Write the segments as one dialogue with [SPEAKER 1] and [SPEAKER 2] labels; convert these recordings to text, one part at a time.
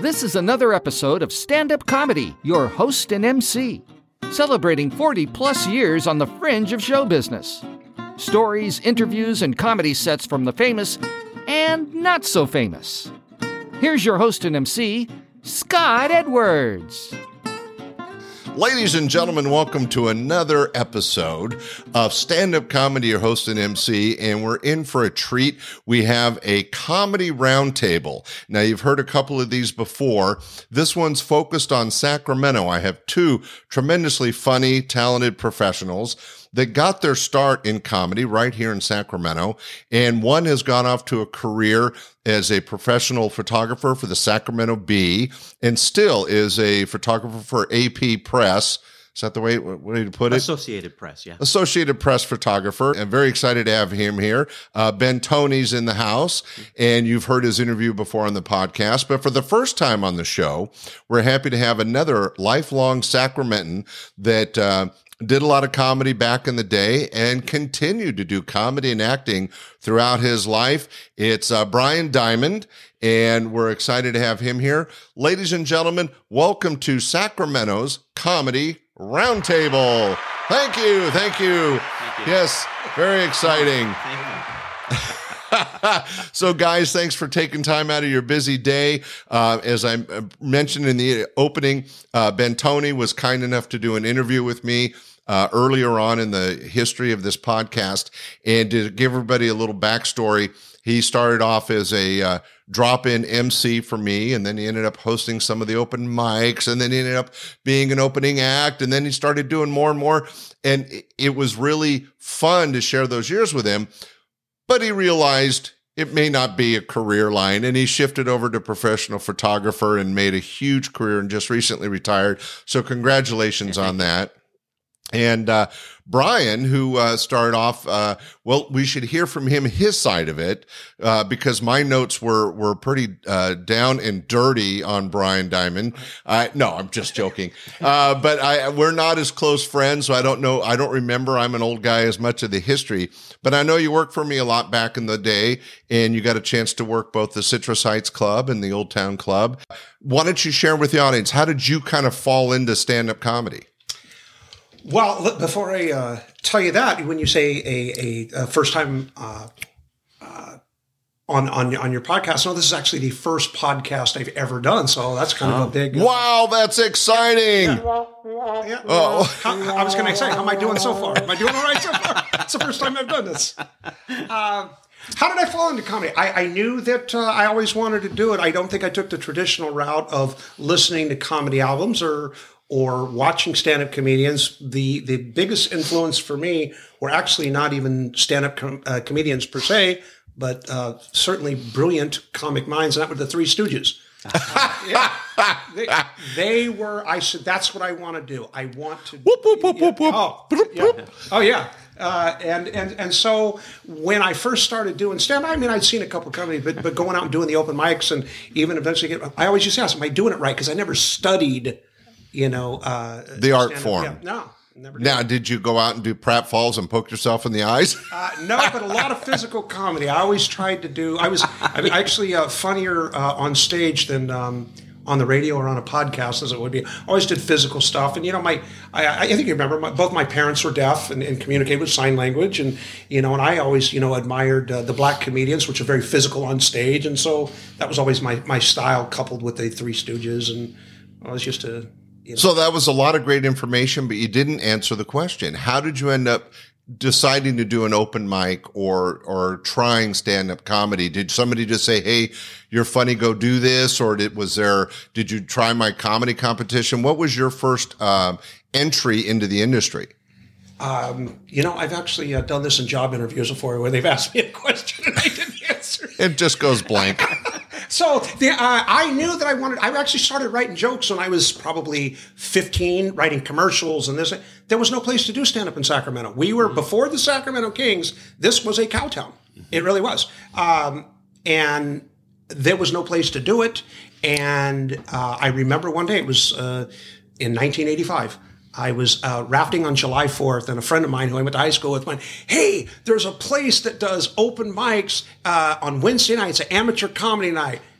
[SPEAKER 1] This is another episode of Stand Up Comedy, your host and MC, celebrating 40-plus years on the fringe of show business. Stories, interviews, and comedy sets from the famous and not so famous. Here's your host and MC, Scott Edwards.
[SPEAKER 2] Ladies and gentlemen, welcome to another episode of Stand-Up Comedy, your host and MC, and we're in for a treat. We have a comedy roundtable. Now, you've heard a couple of these before. This one's focused on Sacramento. I have two tremendously funny, talented professionals that got their start in comedy right here in Sacramento, and one has gone off to a career as a professional photographer for the Sacramento Bee and still is a photographer for AP Press. Is that the way to put it?
[SPEAKER 3] Associated Press, yeah.
[SPEAKER 2] Associated Press photographer. I'm very excited to have him here. Ben Tony's in the house, and you've heard his interview before on the podcast. But for the first time on the show, we're happy to have another lifelong Sacramentan that did a lot of comedy back in the day and continued to do comedy and acting throughout his life. It's Brian Diamond, and we're excited to have him here. Ladies and gentlemen, welcome to Sacramento's Comedy Roundtable. Thank you. Thank you. Yes, very exciting. So, guys, thanks for taking time out of your busy day. As I mentioned in the opening, Ben Tony was kind enough to do an interview with me earlier on in the history of this podcast. And to give everybody a little backstory, he started off as a drop-in MC for me, and then he ended up hosting some of the open mics, and then he ended up being an opening act, and then he started doing more and more. And it was really fun to share those years with him. But he realized it may not be a career line, and he shifted over to professional photographer and made a huge career and just recently retired. So congratulations on that. And Brian, who started off, well, we should hear from him, his side of it, because my notes were pretty down and dirty on Brian Diamond. No, I'm just joking. But we're not as close friends, so I don't know. I don't remember. I'm an old guy as much of the history. But I know you worked for me a lot back in the day, and you got a chance to work both the Citrus Heights Club and the Old Town Club. Why don't you share with the audience, how did you kind of fall into stand-up comedy?
[SPEAKER 4] Well, before I tell you that, when you say a first time on your podcast, no, this is actually the first podcast I've ever done, so that's kind of a big.
[SPEAKER 2] Wow, that's exciting!
[SPEAKER 4] Yeah. Oh, I was going to say, how am I doing so far? Am I doing all right so far? It's the first time I've done this. How did I fall into comedy? I knew that I always wanted to do it. I don't think I took the traditional route of listening to comedy albums or watching stand-up comedians. The biggest influence for me were actually not even stand-up comedians per se, but certainly brilliant comic minds, and that were the Three Stooges. They were, I said, that's what I want to do. I want to.
[SPEAKER 2] Whoop, whoop, whoop, whoop, whoop.
[SPEAKER 4] Oh, yeah. And so when I first started doing stand-up, I mean, I'd seen a couple of comedy, but going out and doing the open mics and even eventually I always used to ask, am I doing it right? Because I never studied the
[SPEAKER 2] art form.
[SPEAKER 4] Yeah, no, never did.
[SPEAKER 2] Now, did you go out and do pratfalls and poke yourself in the eyes?
[SPEAKER 4] No, but a lot of physical comedy. I always tried to do. I was actually funnier on stage than on the radio or on a podcast as it would be. I always did physical stuff, and I think you remember both my parents were deaf and communicated with sign language, and and I always admired the black comedians, which are very physical on stage, and so that was always my style, coupled with the Three Stooges, and I was used to.
[SPEAKER 2] So that was a lot of great information, but you didn't answer the question. How did you end up deciding to do an open mic or trying stand-up comedy? Did somebody just say, hey, you're funny, go do this? Or did you try my comedy competition? What was your first entry into the industry?
[SPEAKER 4] I've actually done this in job interviews before where they've asked me a question and I didn't answer.
[SPEAKER 2] It just goes blank.
[SPEAKER 4] So I knew that I actually started writing jokes when I was probably 15, writing commercials and this. There was no place to do stand-up in Sacramento. We were, before the Sacramento Kings, this was a cow town. It really was. And there was no place to do it. And I remember one day, it was in 1985, I was rafting on July 4th, and a friend of mine who I went to high school with went, hey, there's a place that does open mics on Wednesday nights, an amateur comedy night.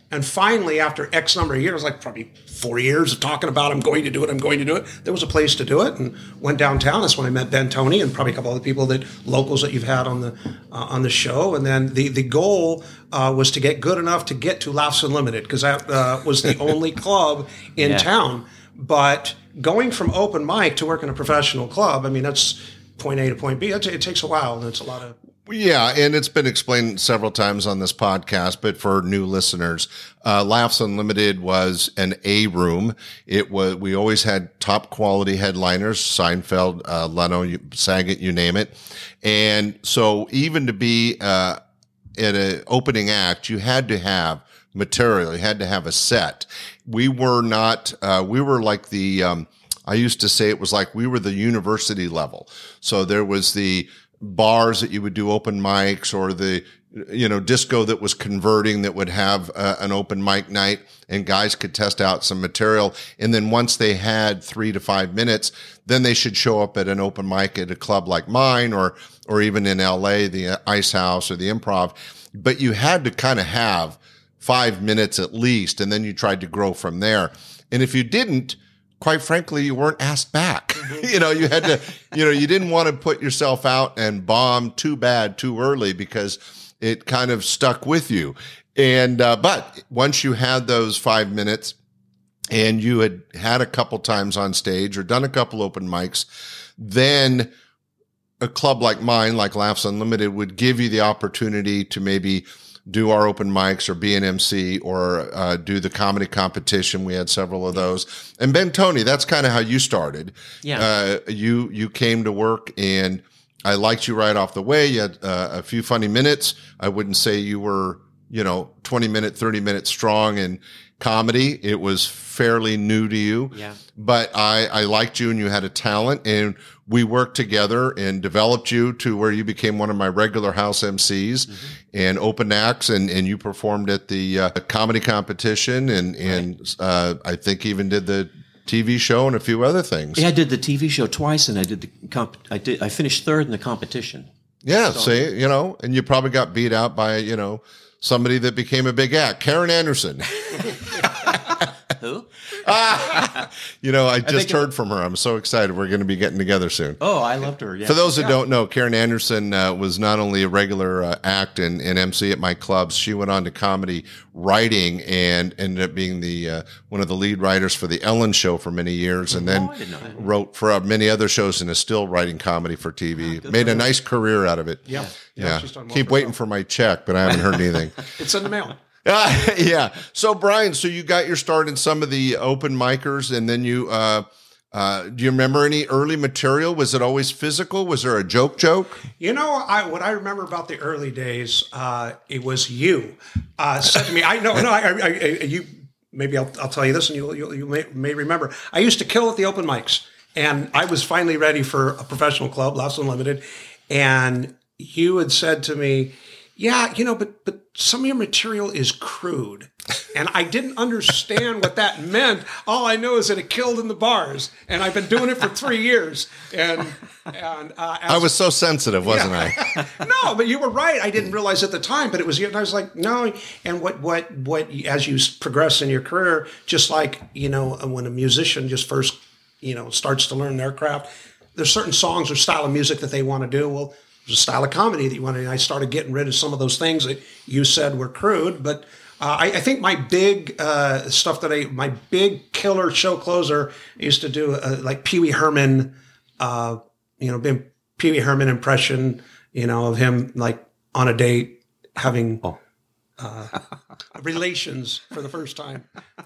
[SPEAKER 4] And finally, after X number of years, like probably 4 years of talking about I'm going to do it, there was a place to do it, and went downtown. That's when I met Ben Tony and probably a couple other people locals that you've had on the show. And then the goal was to get good enough to get to Laughs Unlimited, because that was the only club in town. But going from open mic to working a professional club, I mean, that's point A to point B. It takes a while, and it's a lot of...
[SPEAKER 2] Yeah, and it's been explained several times on this podcast, but for new listeners, Laughs Unlimited was an A room. We always had top quality headliners, Seinfeld, Leno, Saget, you name it. And so even to be at an opening act, you had to have material. You had to have a set. We were not, we were like I used to say it was like we were the university level. So there was the bars that you would do open mics, or the, disco that was converting that would have an open mic night, and guys could test out some material. And then once they had 3 to 5 minutes, then they should show up at an open mic at a club like mine, or even in LA, the Ice House or the Improv. But you had to kind of have 5 minutes at least, and then you tried to grow from there. And if you didn't, quite frankly, you weren't asked back. You had to, you didn't want to put yourself out and bomb too bad too early, because it kind of stuck with you. And, but once you had those 5 minutes and you had a couple times on stage or done a couple open mics, then a club like mine, like Laughs Unlimited, would give you the opportunity to maybe do our open mics or be an MC or do the comedy competition. We had several of those. And Ben Tony, that's kind of how you started.
[SPEAKER 3] Yeah.
[SPEAKER 2] You came to work, and I liked you right off the way. You had a few funny minutes. I wouldn't say you were, 20-minute, 30-minute strong in comedy. It was fairly new to you.
[SPEAKER 3] Yeah.
[SPEAKER 2] But I liked you, and you had a talent, and we worked together and developed you to where you became one of my regular house MCs and open acts, and you performed at the comedy competition, and I think even did the TV show and a few other things.
[SPEAKER 3] Yeah, I did the TV show twice, and I did I finished third in the competition.
[SPEAKER 2] Yeah, see, and you probably got beat out by, somebody that became a big act, Karen Anderson.
[SPEAKER 3] Who?
[SPEAKER 2] I just heard from her. I'm so excited. We're going to be getting together soon.
[SPEAKER 3] Oh, I loved her. Yeah.
[SPEAKER 2] For those that don't know, Karen Anderson was not only a regular act and MC at my clubs. She went on to comedy writing and ended up being the one of the lead writers for the Ellen Show for many years, and then
[SPEAKER 3] I didn't know that.
[SPEAKER 2] wrote for many other shows and is still writing comedy for TV. Made a nice career out of it.
[SPEAKER 4] Yeah. She's done well
[SPEAKER 2] Keep
[SPEAKER 4] for
[SPEAKER 2] waiting
[SPEAKER 4] herself.
[SPEAKER 2] for my check, but I haven't heard anything.
[SPEAKER 4] It's in the mail.
[SPEAKER 2] Yeah. So Brian, you got your start in some of the open micers, and then you, do you remember any early material? Was it always physical? Was there a joke?
[SPEAKER 4] What I remember about the early days, it was you said to me, you, maybe I'll tell you this, and you may remember. I used to kill at the open mics, and I was finally ready for a professional club, Laughs Unlimited, and you had said to me, yeah, but some of your material is crude. And I didn't understand what that meant. All I know is that it killed in the bars. And I've been doing it for 3 years. And
[SPEAKER 2] I was so sensitive, wasn't I?
[SPEAKER 4] No, but you were right. I didn't realize at the time, but it was, I was like, no. And what, as you progress in your career, just like, when a musician just first, starts to learn their craft, there's certain songs or style of music that they want to do. Well, there's a style of comedy that you wanted, and I started getting rid of some of those things that you said were crude. But I think my big my big killer show closer, I used to do like Pee Wee Herman, Pee Wee Herman impression, of him like on a date having relations for the first time.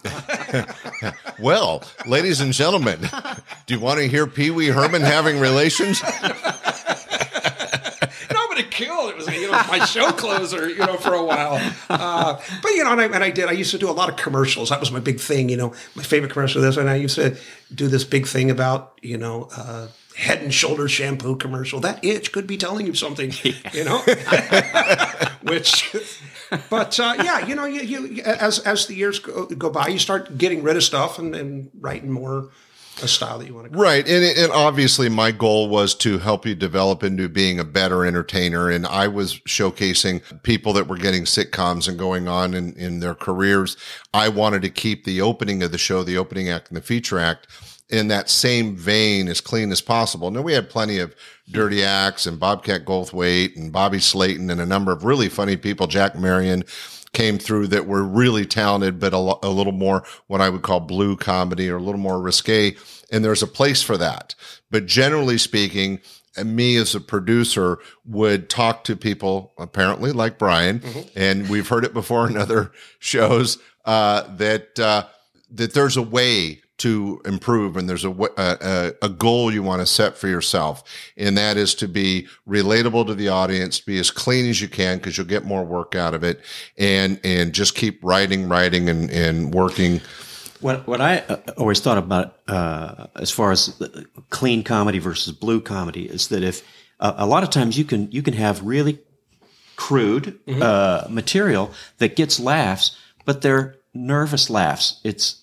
[SPEAKER 2] Well, ladies and gentlemen, do you want to hear Pee Wee Herman having relations?
[SPEAKER 4] It killed. It was, my show closer, for a while. I used to do a lot of commercials. That was my big thing, my favorite commercial of this. And I used to do this big thing about, Head and Shoulders shampoo commercial. That itch could be telling you something, which, but you as the years go by, you start getting rid of stuff and writing more. a style that you want to go.
[SPEAKER 2] Right. And obviously my goal was to help you develop into being a better entertainer. And I was showcasing people that were getting sitcoms and going on in their careers. I wanted to keep the opening of the show, the opening act and the feature act, in that same vein, as clean as possible. Now, we had plenty of dirty acts and Bobcat Goldthwait and Bobby Slayton and a number of really funny people. Jack Marion came through that were really talented, but a little more what I would call blue comedy or a little more risque. And there's a place for that. But generally speaking, me as a producer would talk to people, apparently like Brian, and we've heard it before in other shows, that there's a way to improve, and there's a goal you want to set for yourself, and that is to be relatable to the audience, be as clean as you can, because you'll get more work out of it, and just keep writing and working.
[SPEAKER 3] What I always thought about as far as clean comedy versus blue comedy is that if a lot of times you can have really crude material that gets laughs, but they're nervous laughs.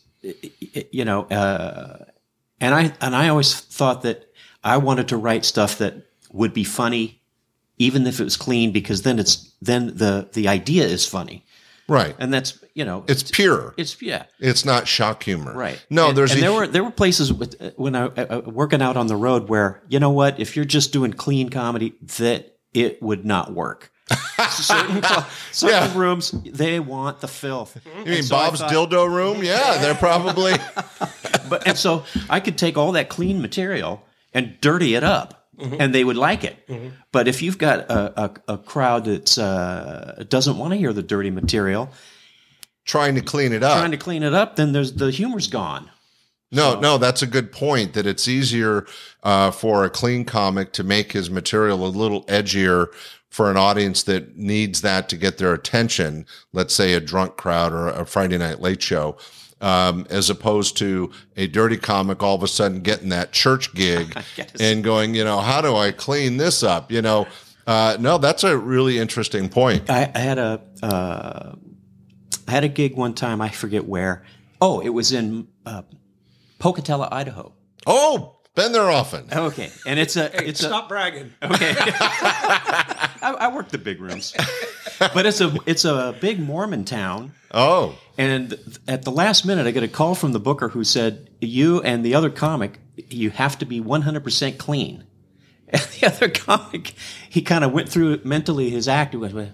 [SPEAKER 3] And I always thought that I wanted to write stuff that would be funny, even if it was clean, because then the idea is funny,
[SPEAKER 2] right?
[SPEAKER 3] And that's
[SPEAKER 2] it's pure. It's not shock humor,
[SPEAKER 3] right?
[SPEAKER 2] No,
[SPEAKER 3] there were places when I working out on the road where if you're just doing clean comedy, that it would not work. Certain rooms, they want the filth.
[SPEAKER 2] You mean Bob's dildo room? Yeah, they're probably.
[SPEAKER 3] And so I could take all that clean material and dirty it up, and they would like it. But if you've got a crowd that doesn't want to hear the dirty material,
[SPEAKER 2] trying to clean it up,
[SPEAKER 3] then the humor's gone.
[SPEAKER 2] No, that's a good point, that it's easier for a clean comic to make his material a little edgier for an audience that needs that to get their attention, let's say a drunk crowd or a Friday Night Late Show, as opposed to a dirty comic all of a sudden getting that church gig and going, how do I clean this up? No, that's a really interesting point.
[SPEAKER 3] I had a gig one time, I forget where. Oh, it was in Pocatello, Idaho.
[SPEAKER 2] Oh, been there often.
[SPEAKER 3] Okay, and
[SPEAKER 4] Stop bragging.
[SPEAKER 3] Okay, I work the big rooms, but it's a big Mormon town.
[SPEAKER 2] Oh,
[SPEAKER 3] and at the last minute, I get a call from the booker who said, "You and the other comic, you have to be 100% clean." And the other comic, he kind of went through mentally his act. He went,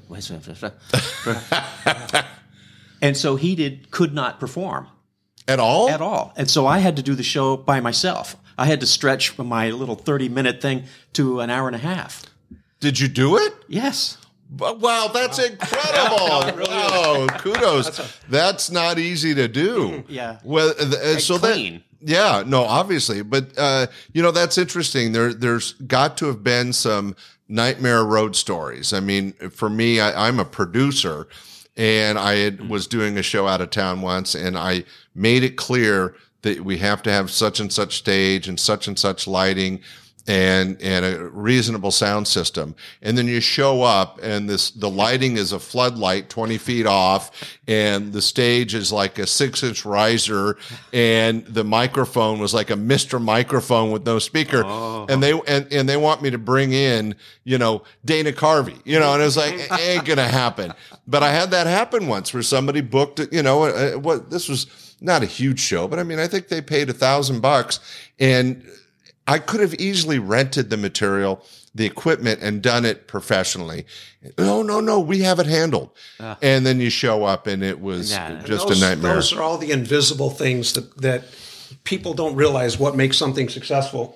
[SPEAKER 3] and so could not perform.
[SPEAKER 2] At all?
[SPEAKER 3] At all. And so I had to do the show by myself. I had to stretch from my little 30-minute thing to an hour and a half.
[SPEAKER 2] Did you do it?
[SPEAKER 3] Yes.
[SPEAKER 2] Wow, that's incredible. Wow, kudos. That's not easy to do.
[SPEAKER 3] Yeah.
[SPEAKER 2] Well, so
[SPEAKER 3] clean.
[SPEAKER 2] Obviously. But, that's interesting. There's got to have been some nightmare road stories. I mean, for me, I'm a producer. And I was doing a show out of town once, and I made it clear that we have to have such and such stage and such lighting and a reasonable sound system. And then you show up, and the lighting is a floodlight 20 feet off, and the stage is like a 6-inch riser, and the microphone was like a Mr. Microphone with no speaker. Oh. And they want me to bring in, Dana Carvey, and it was like, it ain't gonna happen. But I had that happen once where somebody booked, this was not a huge show, but I mean, I think they paid $1,000, and I could have easily rented the material, the equipment, and done it professionally. No, we have it handled. And then you show up, and it was just a nightmare.
[SPEAKER 4] Those are all the invisible things that people don't realize what makes something successful.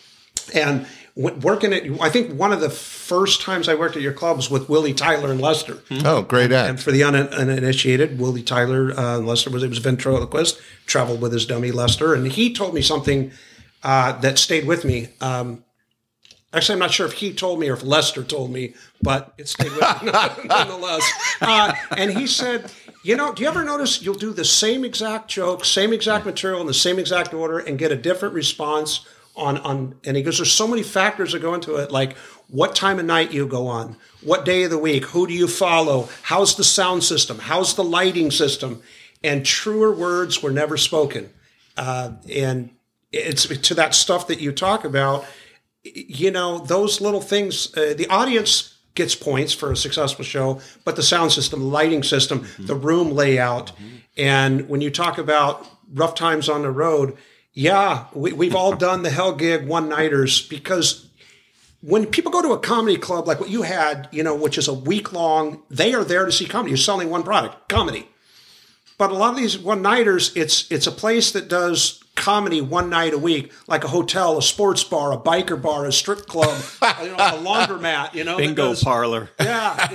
[SPEAKER 4] And working at, I think one of the first times I worked at your club was with Willie Tyler and Lester.
[SPEAKER 2] Oh, great act.
[SPEAKER 4] And for the uninitiated, Willie Tyler and Lester was ventriloquist, traveled with his dummy Lester, and he told me something that stayed with me. Actually, I'm not sure if he told me or if Lester told me, but it stayed with me nonetheless. And he said, do you ever notice you'll do the same exact joke, same exact material in the same exact order and get a different response on and he goes, there's so many factors that go into it, like what time of night you go on, what day of the week, who do you follow, how's the sound system, how's the lighting system, and truer words were never spoken. And it's to that stuff that you talk about. Those little things. The audience gets points for a successful show, but the sound system, the lighting system, the room layout, and when you talk about rough times on the road, we've all done the hell gig one-nighters, because when people go to a comedy club like what you had, which is a week long, they are there to see comedy. You're selling one product, comedy. But a lot of these one-nighters, it's a place that does comedy one night a week, like a hotel, a sports bar, a biker bar, a strip club, a laundromat,
[SPEAKER 3] bingo parlor.
[SPEAKER 4] Yeah,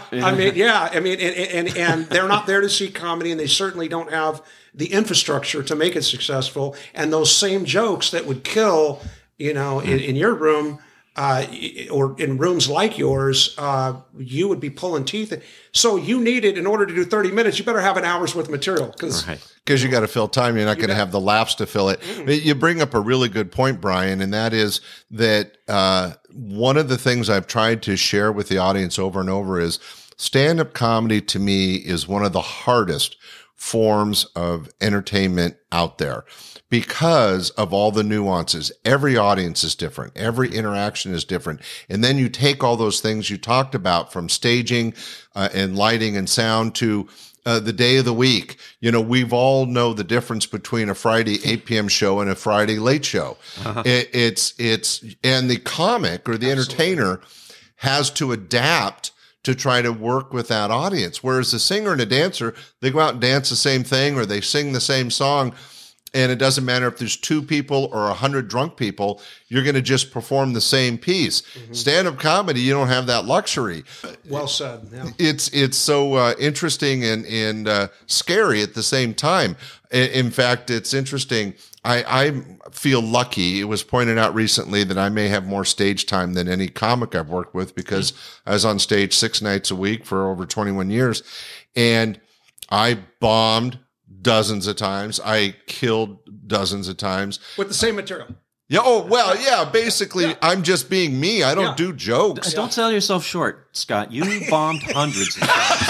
[SPEAKER 4] and they're not there to see comedy, and they certainly don't have the infrastructure to make it successful. And those same jokes that would kill, in your room, or in rooms like yours, you would be pulling teeth. So you needed, in order to do 30 minutes, you better have an hour's worth of material. Because
[SPEAKER 2] you got to fill time. You're not going to have the laughs to fill it. You bring up a really good point, Brian, and that is that one of the things I've tried to share with the audience over and over is stand-up comedy, to me, is one of the hardest forms of entertainment out there because of all the nuances. Every audience is different. Every interaction is different. And then you take all those things you talked about, from staging and lighting and sound to the day of the week. We've all know the difference between a Friday 8 p.m. show and a Friday late show. It's and the comic or the entertainer has to adapt to try to work with that audience. Whereas the singer and a dancer, they go out and dance the same thing or they sing the same song. And it doesn't matter if there's 2 people or 100 drunk people, you're going to just perform the same piece. Stand-up comedy, you don't have that luxury.
[SPEAKER 4] Well said. Yeah.
[SPEAKER 2] It's so interesting and scary at the same time. In fact, it's interesting. I feel lucky. It was pointed out recently that I may have more stage time than any comic I've worked with, because I was on stage 6 nights a week for over 21 years. And I bombed dozens of times. I killed dozens of times.
[SPEAKER 4] With the same material.
[SPEAKER 2] Yeah. Oh, well, yeah. Basically, I'm just being me. I don't do jokes.
[SPEAKER 3] Don't sell yourself short, Scott. You bombed hundreds of times.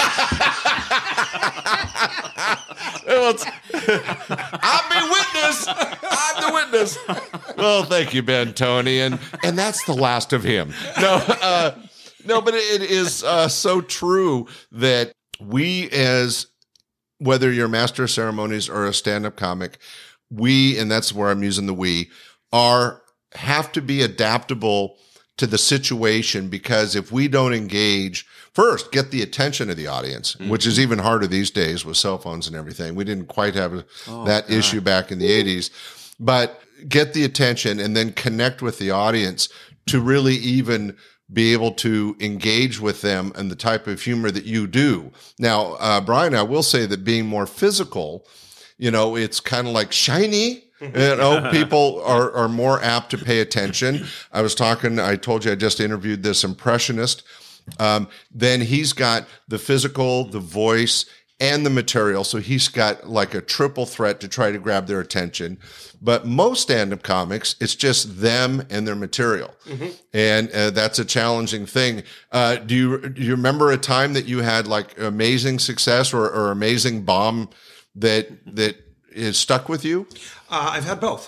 [SPEAKER 2] I'm the witness. Well, thank you, Ben Tony. And that's the last of him. No, but it is so true that we, as whether you're a master of ceremonies or a stand-up comic, and that's where I'm using the we, have to be adaptable to the situation, because if we don't engage, first, get the attention of the audience, which is even harder these days with cell phones and everything. We didn't quite have that issue back in the 80s, but get the attention and then connect with the audience to really even be able to engage with them and the type of humor that you do. Now, Brian, I will say that being more physical, it's kind of like shiny. People are more apt to pay attention. I told you I just interviewed this impressionist. Then he's got the physical, the voice, and the material. So he's got like a triple threat to try to grab their attention. But most stand-up comics, it's just them and their material. And that's a challenging thing. Do you remember a time that you had like amazing success or amazing bomb that is stuck with you?
[SPEAKER 4] I've had both.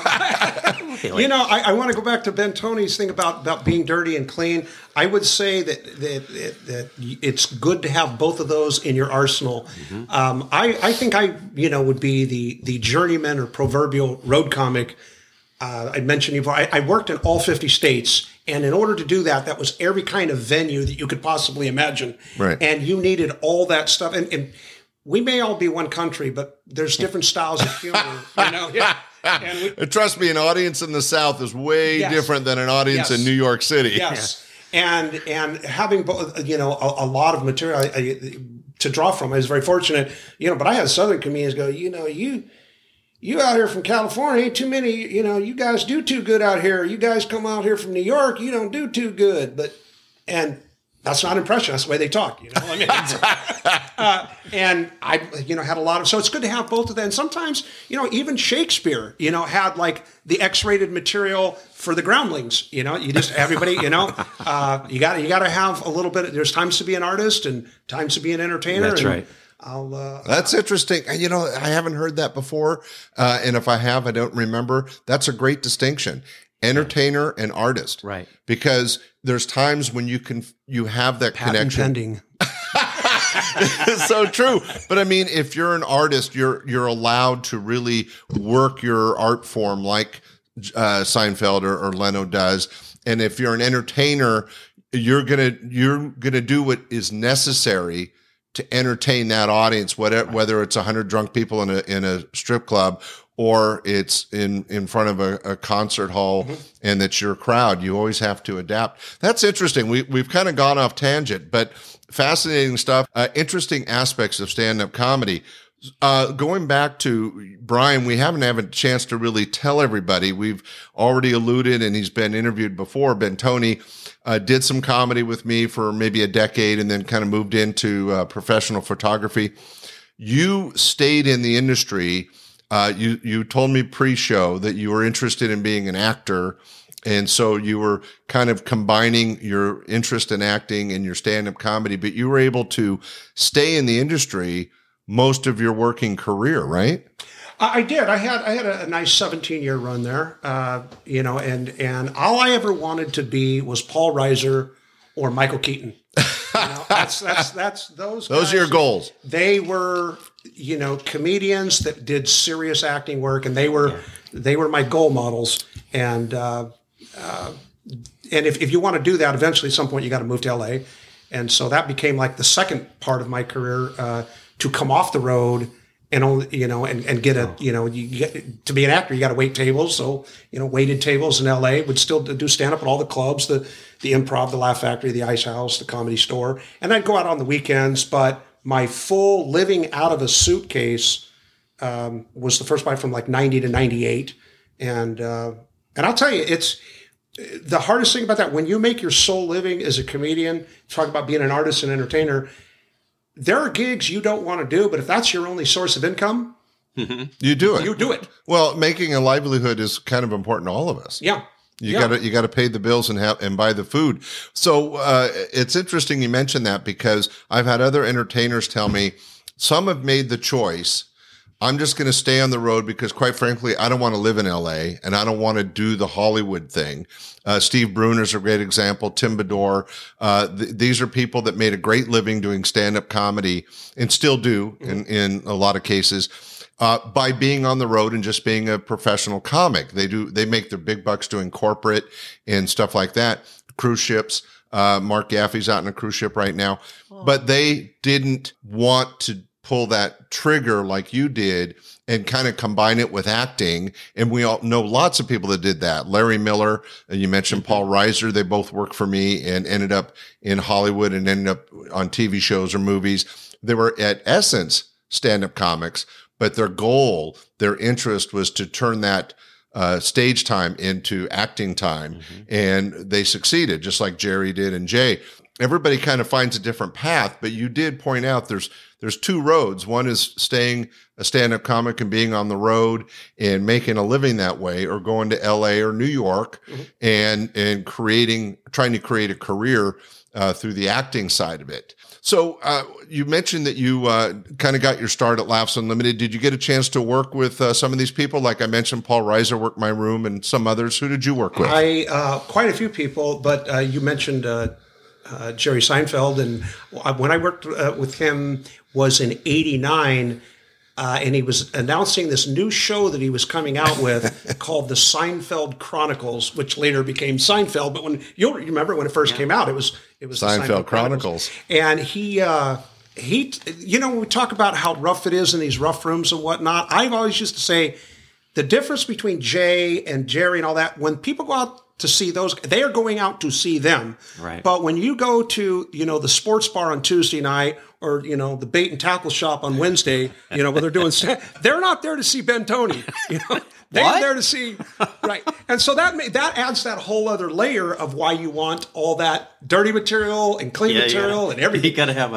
[SPEAKER 4] I want to go back to Ben Tony's thing about being dirty and clean. I would say that it's good to have both of those in your arsenal. I think I would be the journeyman or proverbial road comic. I mentioned before, I worked in all 50 states, and in order to do that, that was every kind of venue that you could possibly imagine.
[SPEAKER 2] Right.
[SPEAKER 4] And you needed all that stuff. And we may all be one country, but there's different styles of humor. And
[SPEAKER 2] trust me, an audience in the South is way different than an audience in New York City.
[SPEAKER 4] Yes, and having a lot of material to draw from, I was very fortunate. But I had Southern comedians go, you out here from California, ain't too many. You guys do too good out here. You guys come out here from New York, you don't do too good. And that's not impression. That's the way they talk. And I, had a lot of. So it's good to have both of them. And sometimes, even Shakespeare, had like the X-rated material for the groundlings. You just everybody. You got to have a little bit. There's times to be an artist and times to be an entertainer.
[SPEAKER 3] That's right.
[SPEAKER 2] That's interesting. You know, I haven't heard that before. And if I have, I don't remember. That's a great distinction. Entertainer and artist.
[SPEAKER 3] Right.
[SPEAKER 2] Because there's times when you have that
[SPEAKER 4] Patent
[SPEAKER 2] connection.
[SPEAKER 4] pending.
[SPEAKER 2] It's so true. But I mean, if you're an artist, you're allowed to really work your art form like Seinfeld or Leno does. And if you're an entertainer, you're gonna do what is necessary to entertain that audience, whether it's 100 drunk people in a strip club or it's in front of a concert hall and it's your crowd. You always have to adapt. That's interesting. We've kind of gone off tangent, but fascinating stuff. Interesting aspects of stand-up comedy. Going back to Brian, we haven't had a chance to really tell everybody. We've already alluded, and he's been interviewed before. Bentoni did some comedy with me for maybe a decade and then kind of moved into professional photography. You stayed in the industry. You told me pre-show that you were interested in being an actor. And so you were kind of combining your interest in acting and your stand-up comedy, but you were able to stay in the industry most of your working career, right?
[SPEAKER 4] I did. I had a nice 17-year run there, and all I ever wanted to be was Paul Reiser or Michael Keaton. That's those.
[SPEAKER 2] Those are your goals.
[SPEAKER 4] They were, comedians that did serious acting work, and they were my goal models. And if you want to do that, eventually at some point you got to move to LA, and so that became like the second part of my career. To come off the road and only, and get to be an actor, you got to wait tables. So, waited tables in LA, would still do stand up at all the clubs, the Improv, the Laugh Factory, the Ice House, the Comedy Store. And I'd go out on the weekends, but my full living out of a suitcase, was the first part from like 90 to 98. And I'll tell you, it's the hardest thing about that. When you make your sole living as a comedian, talk about being an artist and entertainer, there are gigs you don't want to do, but if that's your only source of income,
[SPEAKER 2] you do it.
[SPEAKER 4] You do it.
[SPEAKER 2] Well, making a livelihood is kind of important to all of us.
[SPEAKER 4] Yeah.
[SPEAKER 2] You got to pay the bills and buy the food. So it's interesting you mentioned that because I've had other entertainers tell me some have made the choice. I'm just going to stay on the road because, quite frankly, I don't want to live in LA and I don't want to do the Hollywood thing. Steve Bruner's a great example. Tim Bedore. These are people that made a great living doing stand-up comedy and still do in a lot of cases by being on the road and just being a professional comic. They make their big bucks doing corporate and stuff like that. Cruise ships. Mark Gaffey's out in a cruise ship right now, but they didn't want to pull that trigger like you did and kind of combine it with acting. And we all know lots of people that did that. Larry Miller, you mentioned Paul Reiser. They both worked for me and ended up in Hollywood and ended up on TV shows or movies. They were at essence stand-up comics, but their goal, their interest was to turn that stage time into acting time. And they succeeded, just like Jerry did and Jay. Everybody kind of finds a different path, but you did point out there's two roads. One is staying a stand-up comic and being on the road and making a living that way, or going to LA or New York and trying to create a career through the acting side of it. So you mentioned that you kind of got your start at Laughs Unlimited. Did you get a chance to work with some of these people? Like I mentioned, Paul Reiser worked my room and some others. Who did you work with?
[SPEAKER 4] Quite a few people, but you mentioned Jerry Seinfeld, and when I worked with him was in '89, and he was announcing this new show that he was coming out with called The Seinfeld Chronicles, which later became Seinfeld. But when you remember when it first came out, it was
[SPEAKER 2] Seinfeld Chronicles.
[SPEAKER 4] And he, when we talk about how rough it is in these rough rooms and whatnot, I've always used to say the difference between Jay and Jerry and all that, when people go out to see those, they are going out to see them.
[SPEAKER 3] Right.
[SPEAKER 4] But when you go to, the sports bar on Tuesday night or, the bait and tackle shop on Wednesday, where they're doing, they're not there to see Bentoni. They're there to see, right. And so that adds that whole other layer of why you want all that dirty material and clean material and everything.
[SPEAKER 3] You got to have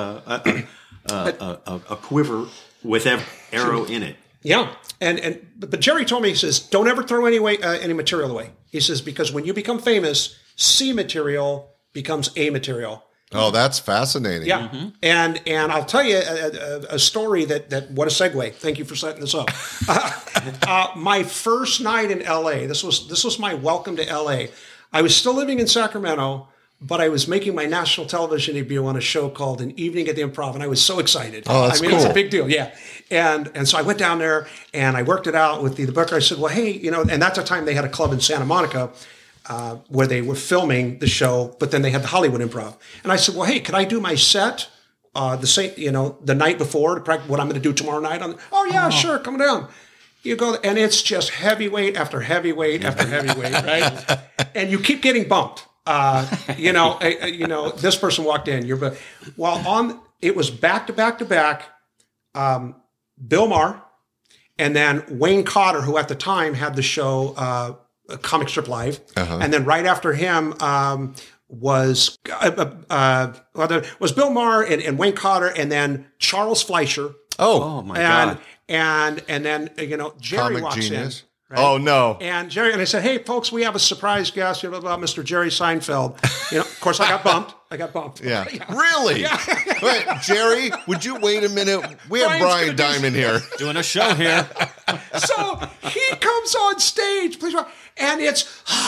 [SPEAKER 3] a quiver with every arrow in it.
[SPEAKER 4] Yeah. But Jerry told me, he says, don't ever throw any material away. He says, because when you become famous, C material becomes A material.
[SPEAKER 2] Oh, that's fascinating.
[SPEAKER 4] Yeah, and I'll tell you a story that what a segue. Thank you for setting this up. My first night in L.A. This was my welcome to L.A. I was still living in Sacramento, but I was making my national television debut on a show called An Evening at the Improv, and I was so excited.
[SPEAKER 2] Oh, that's
[SPEAKER 4] It's a
[SPEAKER 2] cool.
[SPEAKER 4] big deal, yeah. And so I went down there and I worked it out with the booker. I said, well, hey, and that's the time they had a club in Santa Monica. Where they were filming the show, but then they had the Hollywood Improv. And I said, well, hey, could I do my set the night before to practice what I'm going to do tomorrow night? Oh, yeah, sure, come down. You go, and it's just heavyweight after heavyweight after heavyweight, right? And you keep getting bumped. This person walked in. It was back to back to back. Bill Maher, and then Wayne Cotter, who at the time had the show Comic Strip Live, and then right after him was Bill Maher and Wayne Cotter, and then Charles Fleischer.
[SPEAKER 3] Oh my God!
[SPEAKER 4] And then Jerry
[SPEAKER 2] Comic
[SPEAKER 4] walks
[SPEAKER 2] genius.
[SPEAKER 4] in. Right?
[SPEAKER 2] Oh no!
[SPEAKER 4] And Jerry, and I said, "Hey, folks, we have a surprise guest, Mr. Jerry Seinfeld." Of course, I got bumped.
[SPEAKER 2] Yeah. Really?
[SPEAKER 4] Yeah.
[SPEAKER 2] Wait, Jerry, would you wait a minute? We have Brian Diamond here.
[SPEAKER 3] Doing a show here.
[SPEAKER 4] So he comes on stage, please, and it's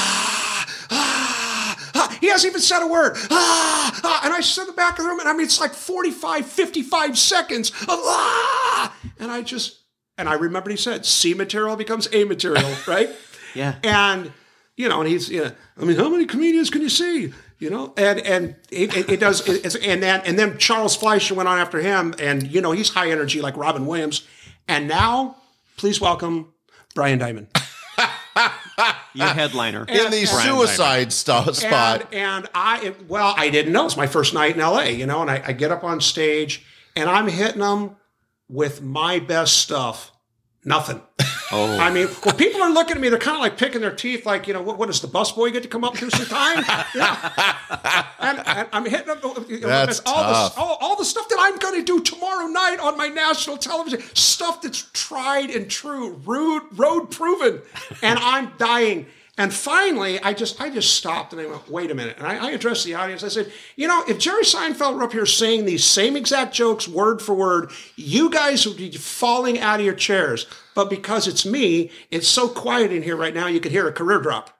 [SPEAKER 4] he hasn't even said a word. And I sit in the back of the room, and it's like 45, 55 seconds of and I remember he said, C material becomes A material, right?
[SPEAKER 3] Yeah.
[SPEAKER 4] And and he's how many comedians can you see? And it does. And then Charles Fleischer went on after him, and he's high energy like Robin Williams. And now, please welcome Brian Diamond,
[SPEAKER 3] Your headliner
[SPEAKER 2] in the suicide spot.
[SPEAKER 4] And I didn't know. It's my first night in L.A. And I get up on stage, and I'm hitting them with my best stuff. Nothing.
[SPEAKER 3] Oh.
[SPEAKER 4] I mean, when people are looking at me, they're kind of like picking their teeth, like, what does the busboy get to come up and do some time? And I'm hitting them.
[SPEAKER 2] That's tough.
[SPEAKER 4] All the stuff that I'm going to do tomorrow night on my national television, stuff that's tried and true, road proven, and I'm dying. And finally, I just stopped and I went, wait a minute. And I addressed the audience. I said, if Jerry Seinfeld were up here saying these same exact jokes word for word, you guys would be falling out of your chairs. But because it's me, it's so quiet in here right now, you could hear a career drop.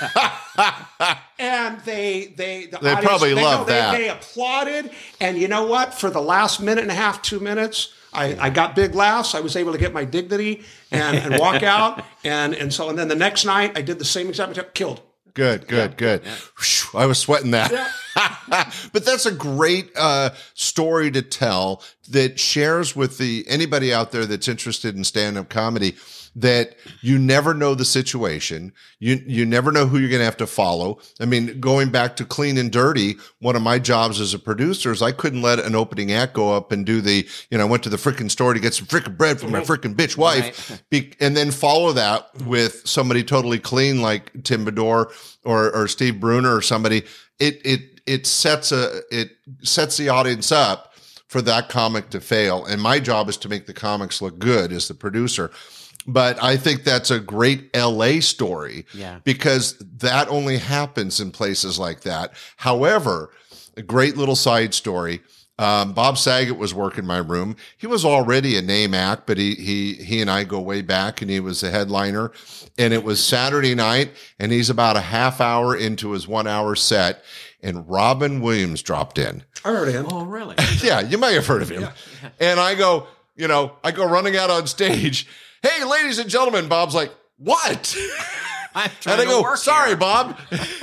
[SPEAKER 4] And the audience,
[SPEAKER 2] probably love that.
[SPEAKER 4] They applauded. And you know what? For the last minute and a half, 2 minutes, I got big laughs. I was able to get my dignity and walk out. And then the next night I did the same exact thing. Killed.
[SPEAKER 2] Good. Yeah. Whew, I was sweating that. Yeah. But that's a great story to tell that shares with anybody out there that's interested in stand-up comedy, that you never know the situation. You never know who you're going to have to follow. I mean, going back to Clean and Dirty, one of my jobs as a producer is I couldn't let an opening act go up and do I went to the frickin' store to get some frickin' bread for my frickin' bitch wife, and then follow that with somebody totally clean like Tim Bedore or Steve Bruner or somebody. It sets the audience up for that comic to fail. And my job is to make the comics look good as the producer. But I think that's a great LA story, because that only happens in places like that. However, a great little side story. Bob Saget was working my room. He was already a name act, but he and I go way back, and he was the headliner. And it was Saturday night, and he's about a half hour into his 1 hour set, and Robin Williams dropped in.
[SPEAKER 4] I heard of him.
[SPEAKER 3] Oh, really?
[SPEAKER 2] Yeah, you might have heard of him. Yeah. And I go running out on stage. Hey, ladies and gentlemen. Bob's like, what?
[SPEAKER 3] And
[SPEAKER 2] I go, sorry, here. Bob.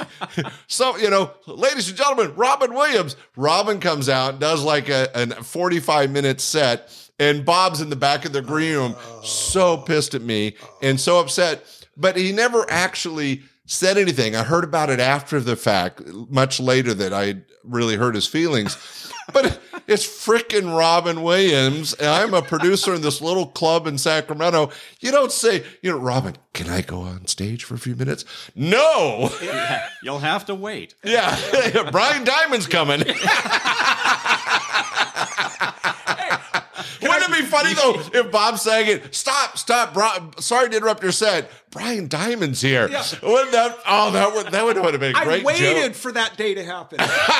[SPEAKER 2] So, ladies and gentlemen, Robin Williams. Robin comes out, does like a 45-minute set, and Bob's in the back of the green room, so pissed at me and so upset. But he never actually said anything. I heard about it after the fact, much later, that I really hurt his feelings. But it's frickin' Robin Williams, and I'm a producer in this little club in Sacramento. You don't say, Robin, can I go on stage for a few minutes? No.
[SPEAKER 3] Yeah, you'll have to wait.
[SPEAKER 2] Yeah. Brian Diamond's coming.
[SPEAKER 4] Can
[SPEAKER 2] Wouldn't it be funny though if Bob Saget, stop, sorry to interrupt your set, Brian Diamond's here. Yeah. Wouldn't that? Oh, that would have been a great joke.
[SPEAKER 4] I waited for that day to happen.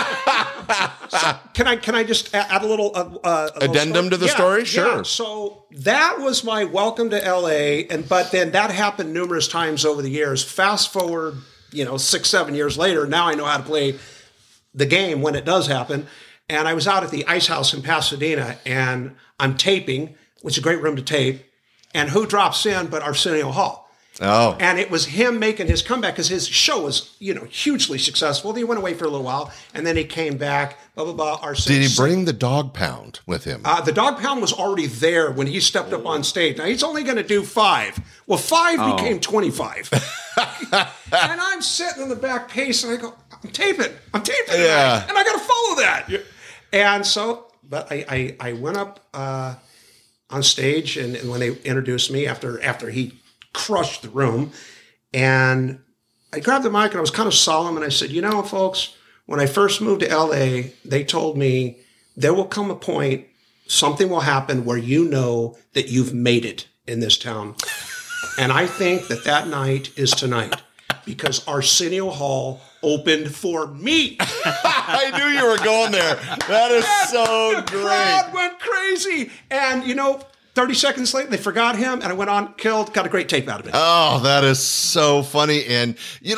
[SPEAKER 4] So, can I just add a little
[SPEAKER 2] addendum to the story? Sure.
[SPEAKER 4] Yeah. So that was my welcome to LA, but then that happened numerous times over the years. Fast forward, 6-7 years later, now I know how to play the game when it does happen. And I was out at the Ice House in Pasadena, and I'm taping, which is a great room to tape. And who drops in but Arsenio Hall?
[SPEAKER 2] Oh.
[SPEAKER 4] And it was him making his comeback because his show was, hugely successful. He went away for a little while, and then he came back, blah, blah, blah.
[SPEAKER 2] Did he bring the dog pound with him?
[SPEAKER 4] The dog pound was already there when he stepped up on stage. Now, he's only going to do 5. Well, 5 became 25. And I'm sitting in the back pace, and I go, I'm taping.
[SPEAKER 2] Yeah.
[SPEAKER 4] And I got to follow that. Yeah. And so, but I went up on stage, and when they introduced me after he crushed the room, and I grabbed the mic and I was kind of solemn, and I said, folks, when I first moved to LA, they told me there will come a point, something will happen where that you've made it in this town. And I think that night is tonight, because Arsenio Hall opened for me.
[SPEAKER 2] I knew you were going there. That is so great. The
[SPEAKER 4] crowd went crazy. And, 30 seconds later, they forgot him, and I went on, got a great tape out of it.
[SPEAKER 2] Oh, that is so funny. And,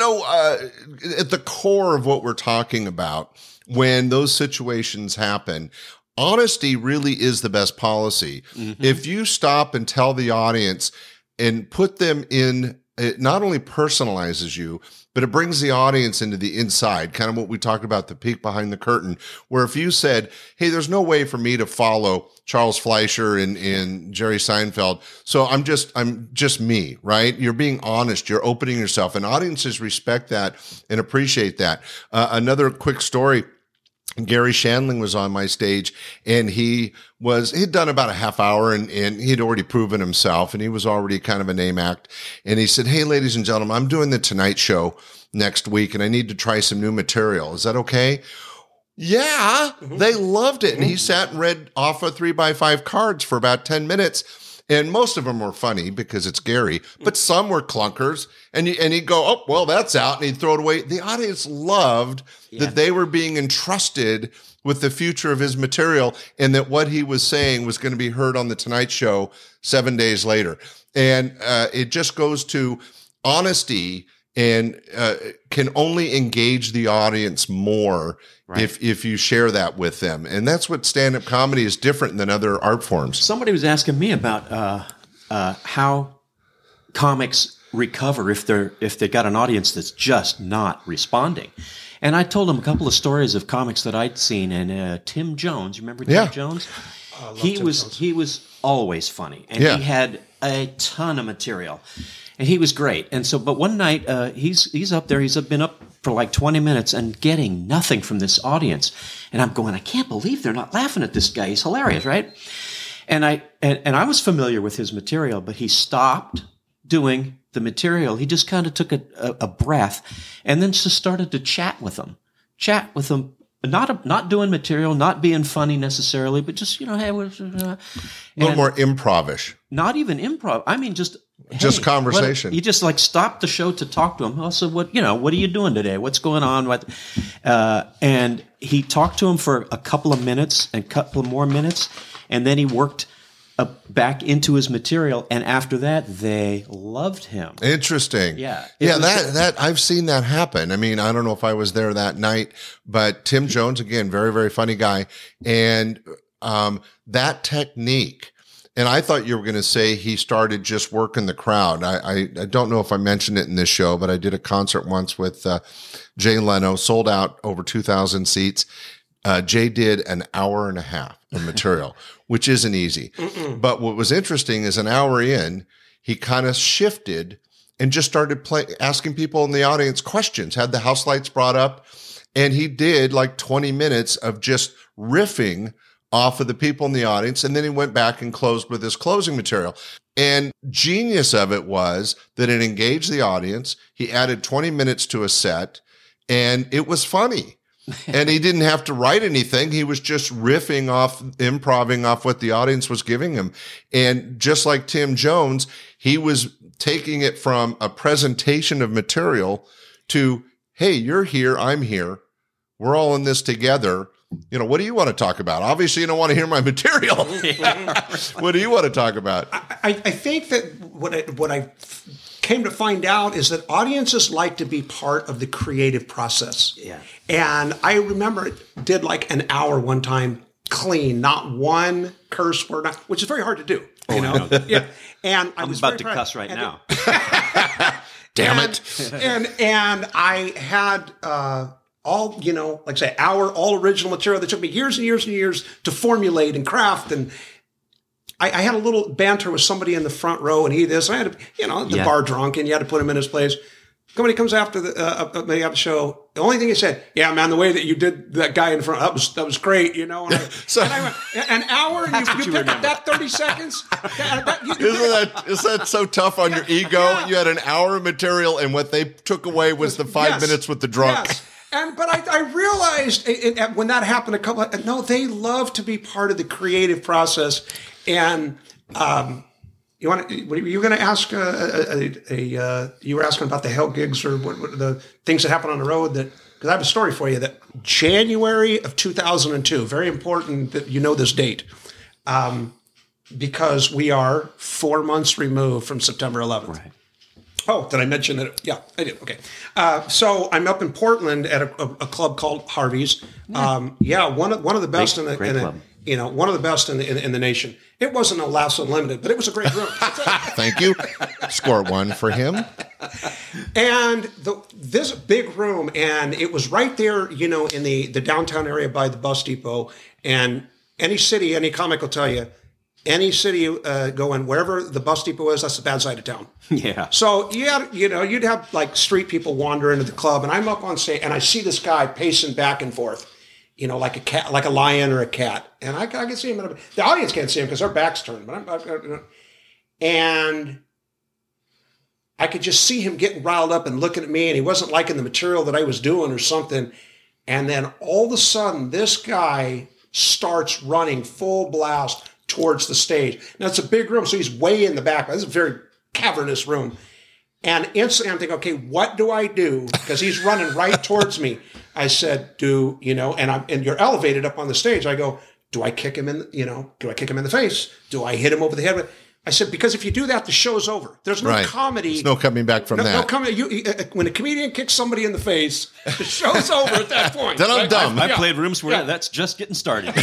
[SPEAKER 2] at the core of what we're talking about, when those situations happen, honesty really is the best policy. Mm-hmm. If you stop and tell the audience and put them in, it not only personalizes you, but it brings the audience into the inside, kind of what we talked about, the peek behind the curtain, where if you said, hey, there's no way for me to follow Charles Fleischer and Jerry Seinfeld, so I'm just me, right? You're being honest. You're opening yourself, and audiences respect that and appreciate that. Another quick story. Gary Shandling was on my stage, and he'd done about a half hour, and he'd already proven himself, and he was already kind of a name act. And he said, hey, ladies and gentlemen, I'm doing the Tonight Show next week, and I need to try some new material. Is that okay? Yeah, They loved it. And he sat and read off of 3x5 cards for about 10 minutes. And most of them were funny because it's Gary, but some were clunkers. And he'd go, oh, well, that's out. And he'd throw it away. The audience loved that they were being entrusted with the future of his material, and that what he was saying was going to be heard on the Tonight Show 7 days later. And it just goes to honesty, and can only engage the audience more if you share that with them. And that's what stand-up comedy is different than other art forms.
[SPEAKER 3] Somebody was asking me about how comics recover if they got an audience that's just not responding. And I told them a couple of stories of comics that I'd seen, and Tim Jones, you remember Tim Jones? He was always funny, and he had a ton of material. And he was great. And so, but one night, he's up there. He's been up for like 20 minutes and getting nothing from this audience. And I'm going, I can't believe they're not laughing at this guy. He's hilarious, right? And I was familiar with his material, but he stopped doing the material. He just kind of took a breath, and then just started to chat with them. Not doing material, not being funny necessarily, but just, hey, a little
[SPEAKER 2] more improv-ish.
[SPEAKER 3] Not even improv. I mean, just
[SPEAKER 2] conversation.
[SPEAKER 3] You just stopped the show to talk to him. Also, what are you doing today? What's going on? And he talked to him for a couple of minutes and a couple of more minutes, and then he worked back into his material, and after that, they loved him.
[SPEAKER 2] Interesting.
[SPEAKER 3] Yeah.
[SPEAKER 2] That I've seen that happen. I mean, I don't know if I was there that night, but Tim Jones, again, very, very funny guy. And that technique, and I thought you were going to say he started just working the crowd. I don't know if I mentioned it in this show, but I did a concert once with Jay Leno, sold out over 2,000 seats. Jay did an hour and a half of material, which isn't easy. But what was interesting is an hour in, he kind of shifted and just started asking people in the audience questions, had the house lights brought up, and he did like 20 minutes of just riffing off of the people in the audience. And then he went back and closed with his closing material. And genius of it was that it engaged the audience. He added 20 minutes to a set, and it was funny. And he didn't have to write anything. He was just improving off what the audience was giving him. And just like Tim Jones, he was taking it from a presentation of material to, hey, you're here, I'm here. We're all in this together. What do you want to talk about? Obviously, you don't want to hear my material. What do you want to talk about?
[SPEAKER 4] I think that what I came to find out is that audiences like to be part of the creative process.
[SPEAKER 3] Yeah.
[SPEAKER 4] And I remember did like an hour one time clean, not one curse word, which is very hard to do. Yeah. And
[SPEAKER 3] I'm about to cuss right now.
[SPEAKER 2] Damn it.
[SPEAKER 4] And I had all, like I say, all original material that took me years and years and years to formulate and craft. And I had a little banter with somebody in the front row, and I had to, bar drunk, and you had to put him in his place. Somebody comes after the show. The only thing he said, "Yeah, man, the way that you did that guy in front, that was great," And I went, an hour, and you picked up that 30 seconds.
[SPEAKER 2] Isn't that so tough on your ego? Yeah. You had an hour of material, and what they took away was the 5 minutes with the drunk.
[SPEAKER 4] Yes. But I realized when that happened, they love to be part of the creative process. And you were going to ask you were asking about the hell gigs or what the things that happen on the road because I have a story for you that January of 2002, very important that you know this date, because we are 4 months removed from September 11th.
[SPEAKER 3] Right.
[SPEAKER 4] Oh, did I mention that? Yeah, I did. Okay. So I'm up in Portland at a club called Harvey's. One of the best in the
[SPEAKER 3] club.
[SPEAKER 4] One of the best in the nation. It wasn't a Laughs Unlimited, but it was a great room.
[SPEAKER 2] Thank you. Score one for him.
[SPEAKER 4] And this big room, and it was right there, in the downtown area by the bus depot. And any city, any comic will tell you, any city going wherever the bus depot is, that's the bad side of town.
[SPEAKER 3] Yeah.
[SPEAKER 4] So you'd have like street people wander into the club, and I'm up on stage, and I see this guy pacing back and forth, like a cat, like a lion or a cat, and I can see him. The audience can't see him because their back's turned, and I could just see him getting riled up and looking at me, and he wasn't liking the material that I was doing or something. And then all of a sudden, this guy starts running full blast towards the stage. Now, it's a big room, so he's way in the back. This is a very cavernous room. And instantly I'm thinking, okay, what do I do? Because he's running right towards me. I said, and you're elevated up on the stage. I go, do I kick him in the face? Do I hit him over the head? I said, because if you do that, the show's over. There's no comedy.
[SPEAKER 2] There's no coming back from that.
[SPEAKER 4] No comedy. When a comedian kicks somebody in the face, the show's over at that point.
[SPEAKER 2] Then I'm dumb.
[SPEAKER 3] I played rooms where that's just getting started.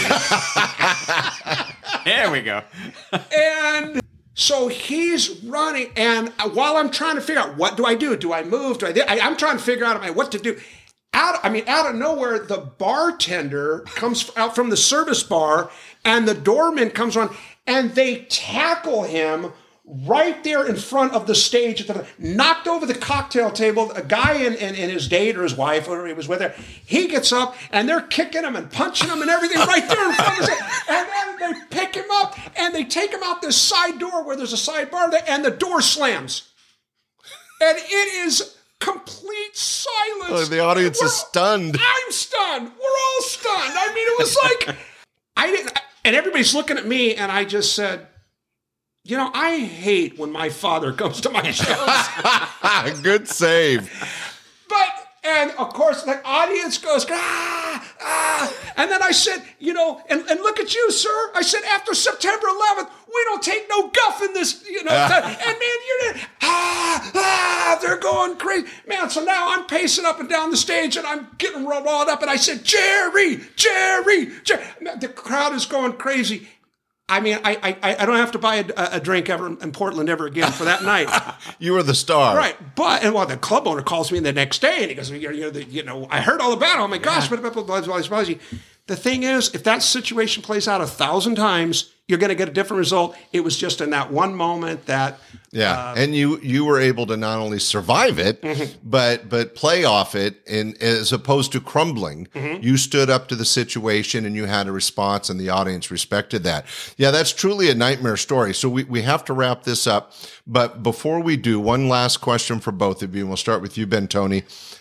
[SPEAKER 3] There we go.
[SPEAKER 4] And so he's running, and while I'm trying to figure out what do I do? Do I move? I'm trying to figure out what to do. Out of nowhere, the bartender comes out from the service bar, and the doorman comes on, and they tackle him right there in front of the stage, knocked over the cocktail table. A guy and his date or his wife, or he was with her, he gets up, and they're kicking him and punching him and everything right there in front of him. And then they pick him up, and they take him out this side door where there's a side bar there, and the door slams. And it is complete silence.
[SPEAKER 2] Oh, the audience is stunned.
[SPEAKER 4] I'm stunned. We're all stunned. I mean, it was like, and everybody's looking at me, and I just said, I hate when my father comes to my shows.
[SPEAKER 2] Good save.
[SPEAKER 4] And of course, the audience goes, and then I said, and look at you, sir. I said, after September 11th, we don't take no guff in this, and man, they're going crazy. Man, so now I'm pacing up and down the stage, and I'm getting rolled up, and I said, Jerry. The crowd is going crazy. I mean, I don't have to buy a drink ever in Portland ever again for that night.
[SPEAKER 2] You were the star.
[SPEAKER 4] Right. But, the club owner calls me the next day, and he goes, I heard all about it. Oh, my gosh. The thing is, if that situation plays out 1,000 times, you're going to get a different result. It was just in that one moment that...
[SPEAKER 2] Yeah, and you were able to not only survive it, but play off it, and as opposed to crumbling, you stood up to the situation and you had a response, and the audience respected that. Yeah, that's truly a nightmare story. So we have to wrap this up, but before we do, one last question for both of you, and we'll start with you, Bentoni.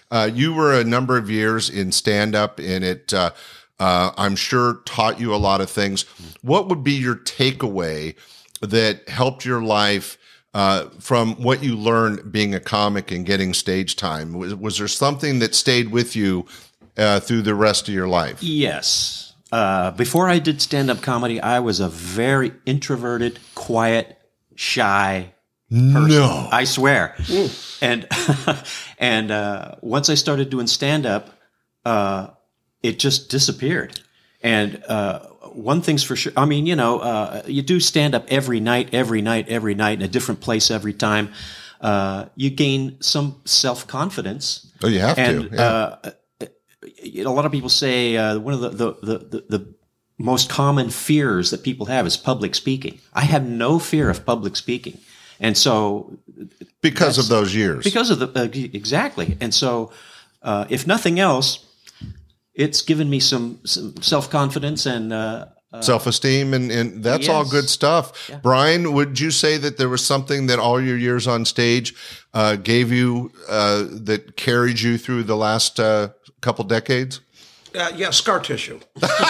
[SPEAKER 2] You were a number of years in stand-up, and it, I'm sure, taught you a lot of things. What would be your takeaway that helped your life from what you learned being a comic and getting stage time? Was there something that stayed with you through the rest of your life?
[SPEAKER 3] Yes. Before I did stand-up comedy, I was a very introverted, quiet, shy person.
[SPEAKER 2] No.
[SPEAKER 3] I swear. And once I started doing stand-up, it just disappeared. And one thing's for sure. I mean, you do stand-up every night, in a different place every time. You gain some self-confidence.
[SPEAKER 2] Oh, you have
[SPEAKER 3] and,
[SPEAKER 2] to. Yeah.
[SPEAKER 3] A lot of people say one of the most common fears that people have is public speaking. I have no fear of public speaking. And so
[SPEAKER 2] because of those years.
[SPEAKER 3] Because of exactly. And so if nothing else, it's given me some self-confidence and
[SPEAKER 2] self-esteem, and that's all good stuff. Yeah. Brian, would you say that there was something that all your years on stage gave you that carried you through the last couple decades?
[SPEAKER 4] Yeah, scar tissue.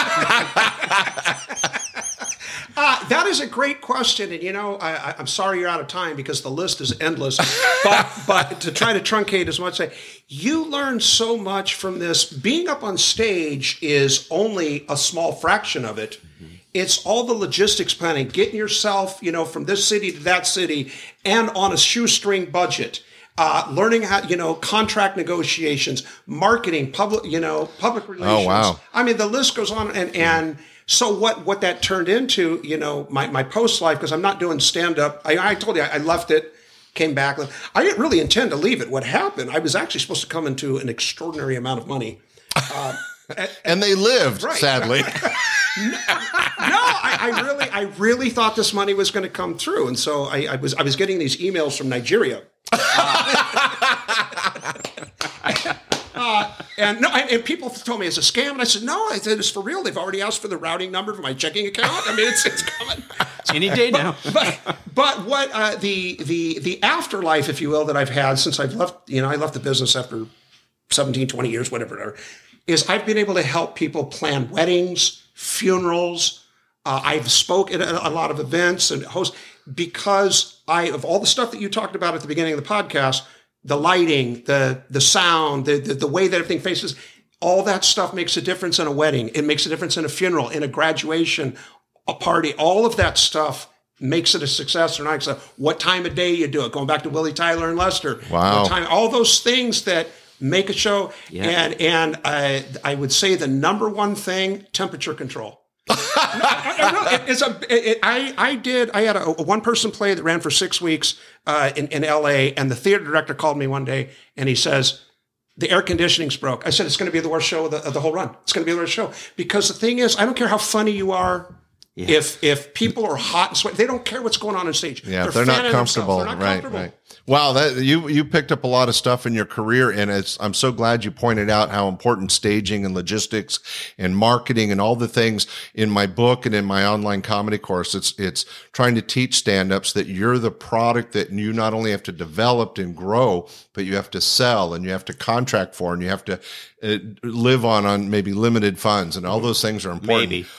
[SPEAKER 4] That is a great question, and I'm sorry you're out of time because the list is endless. But to try to truncate as much, you learn so much from this. Being up on stage is only a small fraction of it. It's all the logistics planning, getting yourself, from this city to that city, and on a shoestring budget. Learning how, contract negotiations, marketing, public relations.
[SPEAKER 2] Oh, wow.
[SPEAKER 4] I mean, the list goes on. And so what that turned into, my post life, because I'm not doing stand up. I told you I left it, came back. I didn't really intend to leave it. What happened? I was actually supposed to come into an extraordinary amount of money.
[SPEAKER 2] And they lived,
[SPEAKER 4] right.
[SPEAKER 2] sadly.
[SPEAKER 4] No, I really thought this money was going to come through, and so I was getting these emails from Nigeria. And people told me it's a scam, and I said, no, I said it's for real. They've already asked for the routing number for my checking account. I mean, it's coming.
[SPEAKER 3] Any day now.
[SPEAKER 4] But what the afterlife, if you will, that I've had since I've left, I left the business after 17, 20 years, whatever, is I've been able to help people plan weddings, funerals. I've spoken at a lot of events and host because of all the stuff that you talked about at the beginning of the podcast, the lighting, the sound, the way that everything faces, all that stuff makes a difference in a wedding. It makes a difference in a funeral, in a graduation, a party. All of that stuff makes it a success or not. So what time of day you do it? Going back to Willie Tyler and Lester.
[SPEAKER 2] Wow.
[SPEAKER 4] All those things that make a show. Yeah. And I would say the number one thing, temperature control. I had a one-person play that ran for 6 weeks in LA, and the theater director called me one day and he says, the air conditioning's broke. I said, it's going to be the worst show of the whole run. It's going to be the worst show. Because the thing is, I don't care how funny you are. Yeah. If people are hot and sweaty, they don't care what's going on on stage.
[SPEAKER 2] Yeah, they're not comfortable. Right. Wow, you picked up a lot of stuff in your career, and I'm so glad you pointed out how important staging and logistics and marketing and all the things in my book and in my online comedy course. It's trying to teach stand-ups that you're the product that you not only have to develop and grow, but you have to sell and you have to contract for and you have to live on maybe limited funds, and all those things are important.
[SPEAKER 3] Maybe.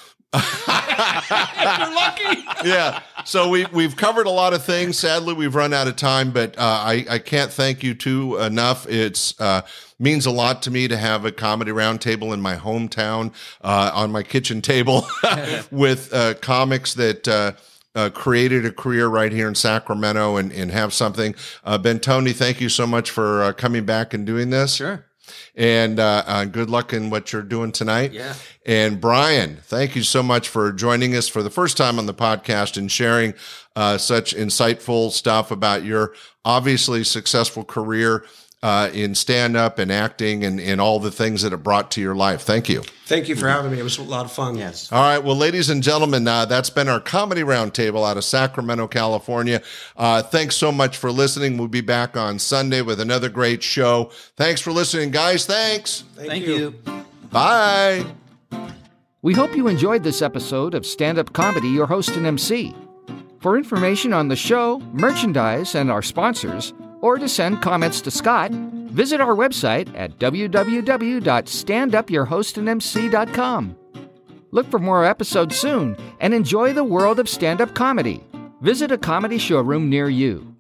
[SPEAKER 4] You're lucky.
[SPEAKER 2] Yeah. So we've covered a lot of things. Sadly, we've run out of time, but I can't thank you two enough. It's means a lot to me to have a comedy roundtable in my hometown on my kitchen table with comics that created a career right here in Sacramento and have something. Bentoni, thank you so much for coming back and doing this.
[SPEAKER 3] Sure.
[SPEAKER 2] And good luck in what you're doing tonight.
[SPEAKER 3] Yeah.
[SPEAKER 2] And Brian, thank you so much for joining us for the first time on the podcast and sharing such insightful stuff about your obviously successful career in stand-up and acting and all the things that it brought to your life. Thank you.
[SPEAKER 4] Thank you for having me. It was a lot of fun.
[SPEAKER 3] Yes.
[SPEAKER 2] All right. Well, ladies and gentlemen, that's been our Comedy Roundtable out of Sacramento, California. Thanks so much for listening. We'll be back on Sunday with another great show. Thanks for listening, guys. Thanks.
[SPEAKER 3] Thank you.
[SPEAKER 2] Bye.
[SPEAKER 1] We hope you enjoyed this episode of Stand Up Comedy, Your Host and MC. For information on the show, merchandise, and our sponsors, or to send comments to Scott, visit our website at www.standupyourhostandmc.com. Look for more episodes soon and enjoy the world of stand-up comedy. Visit a comedy showroom near you.